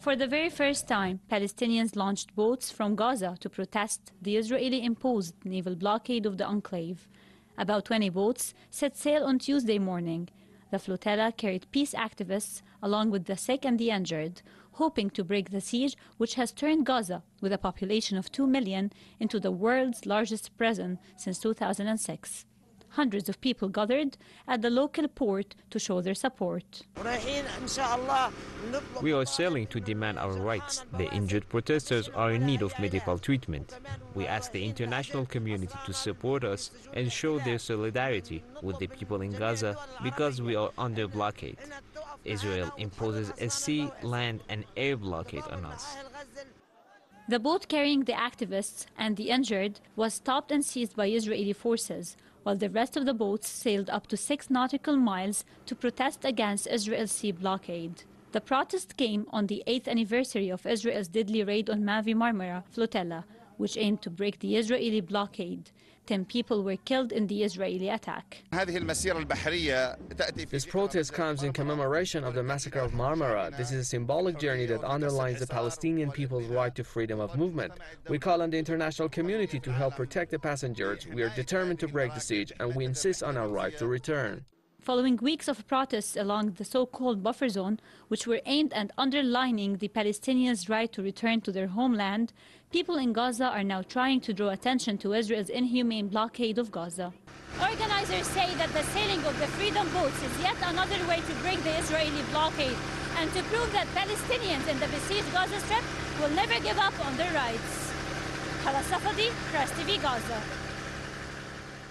For the very first time, Palestinians launched boats from Gaza to protest the Israeli-imposed naval blockade of the enclave. About 20 boats set sail on Tuesday morning. The flotilla carried peace activists along with the sick and the injured, hoping to break the siege which has turned Gaza, with a population of 2 million, into the world's largest prison since 2006. Hundreds of people gathered at the local port to show their support. We are sailing to demand our rights. The injured protesters are in need of medical treatment. We ask the international community to support us and show their solidarity with the people in Gaza because we are under blockade. Israel imposes a sea, land and air blockade on us. The boat carrying the activists and the injured was stopped and seized by Israeli forces, while the rest of the boats sailed up to 6 nautical miles to protest against Israel's sea blockade. The protest came on the 8th anniversary of Israel's deadly raid on Mavi Marmara flotilla, which aimed to break the Israeli blockade. 10 people were killed in the Israeli attack. This protest comes in commemoration of the massacre of Marmara. This is a symbolic journey that underlines the Palestinian people's right to freedom of movement. We call on the international community to help protect the passengers. We are determined to break the siege, and we insist on our right to return. Following weeks of protests along the so-called buffer zone, which were aimed at underlining the Palestinians' right to return to their homeland, people in Gaza are now trying to draw attention to Israel's inhumane blockade of Gaza. Organizers say that the sailing of the Freedom boats is yet another way to break the Israeli blockade and to prove that Palestinians in the besieged Gaza Strip will never give up on their rights. Khala Safadi, Press TV, Gaza.